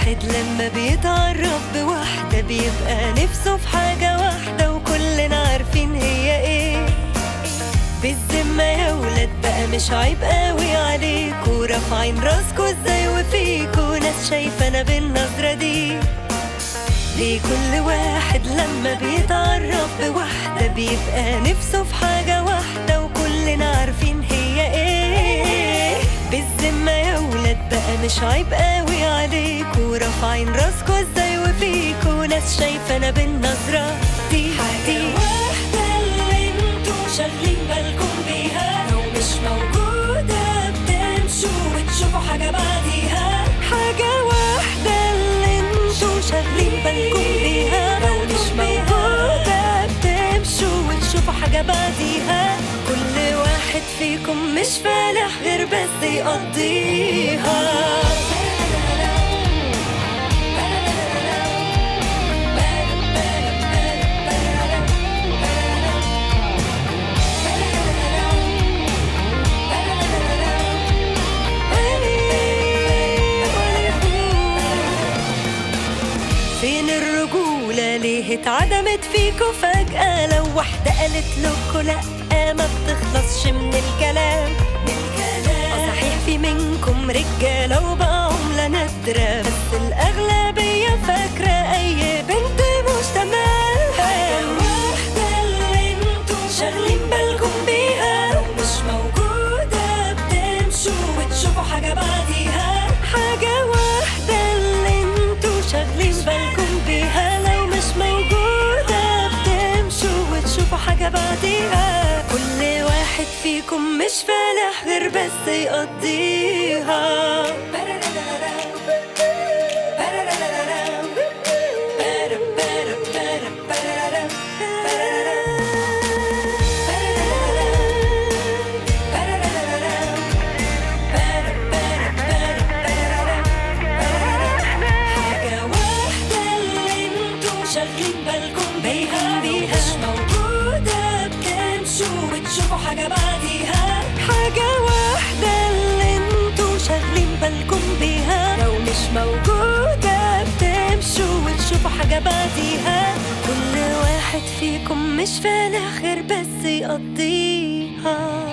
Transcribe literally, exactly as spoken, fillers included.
واحد لما بيتعرف بواحدة بيبقى نفسه في حاجة واحدة وكلنا عارفين هي ايه. بالذمة يا ولاد بقى مش عيب قوي عليكوا رافعين راسكوا ازاي وفيكوا ناس شايفانا بالنظرة دي؟ ليه كل واحد لما بيتعرف بواحدة بيبقى نفسه في حاجة واحدة وكلنا عارفين هي ايه؟ بالذمة يا ولاد بقى مش عيب قوي عليكوا رافعين راسكوا ازاي وفيكوا ناس شايفانا بالنظرة دي؟ حاجة واحدة اللي انتوا شاغلين بالكم بيها لو مش موجودة بتمشوا وتشوفوا حاجة بعديها. حاجة واحدة اللي انتوا شاغلين بالكم بيها لو مش موجودة بتمشوا وتشوفوا حاجة بعديها. كل واحد فيكم مش فالح غير بس يقضيها. فين الرجولة ليه اتعدمت فيكوا فجأة؟ لو واحدة قالت لكوا لأ ما بتخلصش من الكلام. اه صحيح في منكم رجالة وبقى عملة نادرة بس الأغلبية فاكرة أي بنت مش تمام. حاجة واحدة اللي انتوا شاغلين بالكم بيها لو مش موجودة بتمشوا وتشوفوا حاجة بعديها. حاجة واحدة اللي انتوا شاغلين بالكم بيها لو مش موجودة بتمشوا وتشوفوا حاجة بعديها. كل واحد فيكم مش فالح غير بس يقضيها. شاغلين بالكم بيها مش موجودة بتمشوا وتشوفوا حاجة بعديها. حاجة واحدة اللي انتوا شاغلين بالكم بيها لو مش موجودة بتمشوا وتشوفوا حاجة بعديها. كل واحد فيكم مش فالح غير بس يقضيها.